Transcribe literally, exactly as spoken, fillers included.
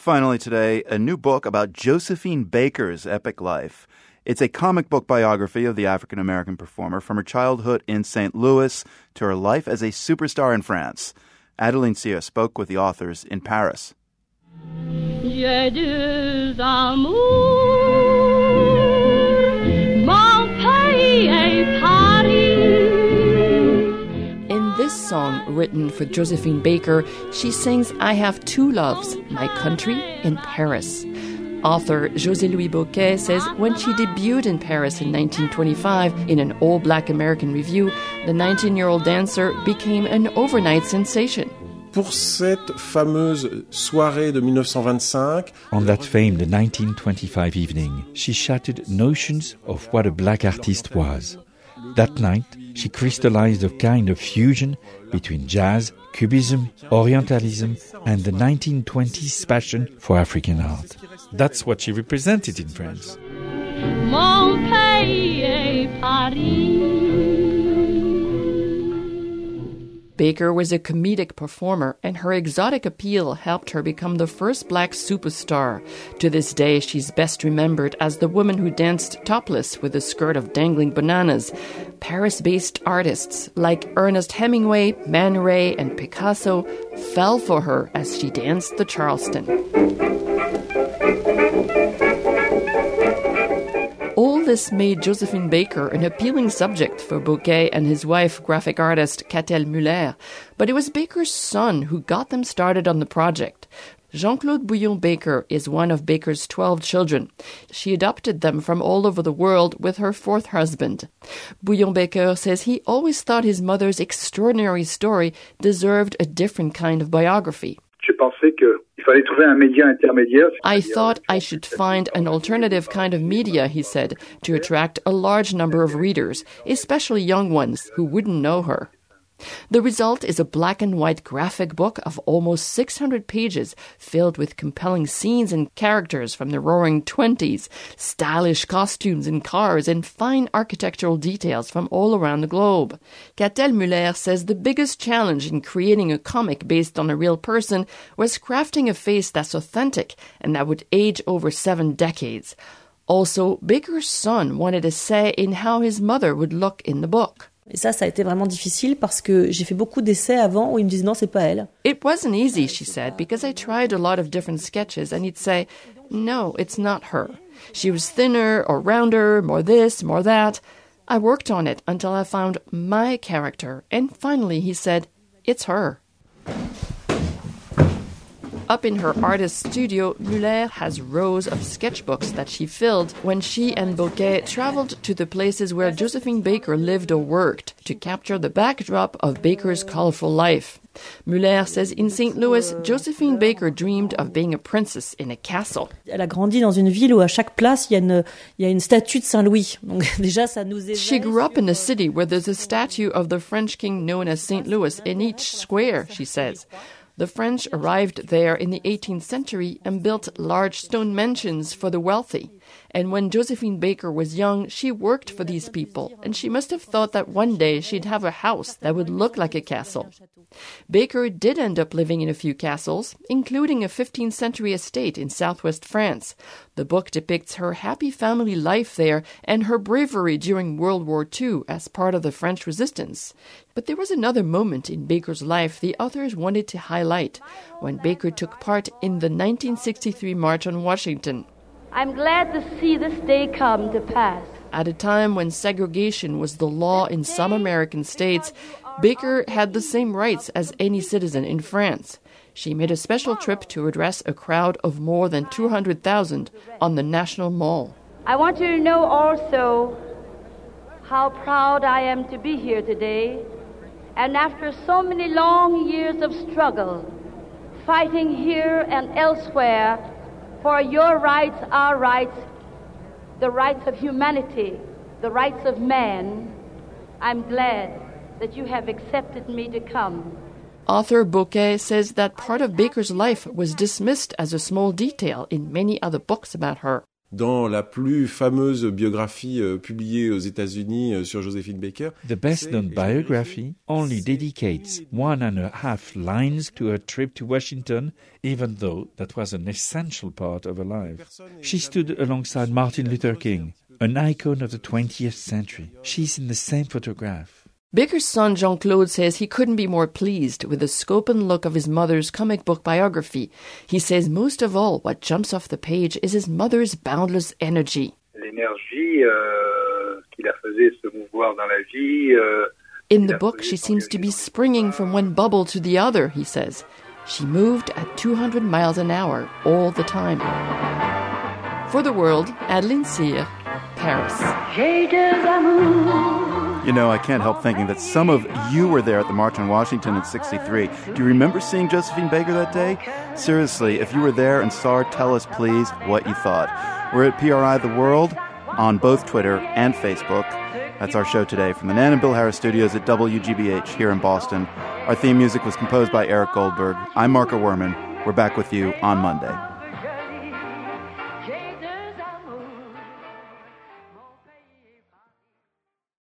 Finally today, a new book about Josephine Baker's epic life. It's a comic book biography of the African-American performer from her childhood in Saint Louis to her life as a superstar in France. Adeline Cyr spoke with the authors in Paris. J'ai deux amours, mon pays et Paris. In this song, written for Josephine Baker, she sings I Have Two Loves, My Country in Paris. Author José Louis Bocquet says when she debuted in Paris in nineteen twenty-five in an all-black American review, the nineteen-year-old dancer became an overnight sensation. Pour cette fameuse soirée de nineteen twenty-five, on that famed nineteen twenty-five evening, she shattered notions of what a black artist was. That night, she crystallized a kind of fusion between jazz, cubism, orientalism, and the nineteen twenties passion for African art. That's what she represented in France. Mon pays et Paris. Baker was a comedic performer, and her exotic appeal helped her become the first black superstar. To this day, she's best remembered as the woman who danced topless with a skirt of dangling bananas. Paris-based artists like Ernest Hemingway, Man Ray, and Picasso fell for her as she danced the Charleston. All this made Josephine Baker an appealing subject for Bocquet and his wife, graphic artist Catel Muller. But it was Baker's son who got them started on the project. Jean-Claude Bouillon-Baker is one of Baker's twelve children. She adopted them from all over the world with her fourth husband. Bouillon-Baker says he always thought his mother's extraordinary story deserved a different kind of biography. I thought I should find an alternative kind of media, he said, to attract a large number of readers, especially young ones who wouldn't know her. The result is a black and white graphic book of almost six hundred pages, filled with compelling scenes and characters from the roaring twenties, stylish costumes and cars, and fine architectural details from all around the globe. Catel Muller says the biggest challenge in creating a comic based on a real person was crafting a face that's authentic and that would age over seven decades. Also, Baker's son wanted a say in how his mother would look in the book. Et ça, ça a été vraiment difficile parce que j'ai fait beaucoup d'essais avant où ils me disent non, c'est pas elle. It wasn't easy, she said, because I tried a lot of different sketches and he'd say, no, it's not her. She was thinner or rounder, more this, more that. I worked on it until I found my character, and finally he said, it's her. Up in her artist's studio, Muller has rows of sketchbooks that she filled when she and Bocquet traveled to the places where Josephine Baker lived or worked to capture the backdrop of Baker's colorful life. Muller says in Saint Louis, Josephine Baker dreamed of being a princess in a castle. Elle a grandi dans une ville où à chaque place il y a une, il y a une statue de Saint-Louis. Donc déjà ça nous éveille. She grew up in a city where there's a statue of the French king known as Saint Louis in each square, she says. The French arrived there in the eighteenth century and built large stone mansions for the wealthy. And when Josephine Baker was young, she worked for these people, and she must have thought that one day she'd have a house that would look like a castle. Baker did end up living in a few castles, including a fifteenth century estate in southwest France. The book depicts her happy family life there and her bravery during World War Two as part of the French resistance. But there was another moment in Baker's life the authors wanted to highlight, when Baker took part in the nineteen sixty-three March on Washington. I'm glad to see this day come to pass. At a time when segregation was the law in some American states, Baker had the same rights as any citizen in France. She made a special trip to address a crowd of more than two hundred thousand on the National Mall. I want you to know also how proud I am to be here today. And after so many long years of struggle, fighting here and elsewhere for your rights, our rights, the rights of humanity, the rights of man, I'm glad that you have accepted me to come. Author Bocquet says that part of Baker's life was dismissed as a small detail in many other books about her. dans la plus fameuse biographie euh, publiée aux États-Unis euh, sur Joséphine Baker. The best-known biography only dedicates one and a half lines to her trip to Washington, even though that was an essential part of her life. She stood alongside Martin Luther King, an icon of the twentieth century. She's in the same photograph. Baker's son Jean-Claude says he couldn't be more pleased with the scope and look of his mother's comic book biography. He says most of all what jumps off the page is his mother's boundless energy. L'énergie euh, qui la faisait se mouvoir dans la vie. Euh, In the book, she seems to be springing from one bubble to the other, he says. She moved at two hundred miles an hour all the time. For the World, Adeline Cyr, Paris. J'ai deux amours. You know, I can't help thinking that some of you were there at the March on Washington in sixty-three. Do you remember seeing Josephine Baker that day? Seriously, if you were there and saw her, tell us, please, what you thought. We're at P R I The World on both Twitter and Facebook. That's our show today from the Nan and Bill Harris studios at W G B H here in Boston. Our theme music was composed by Eric Goldberg. I'm Marco Werman. We're back with you on Monday.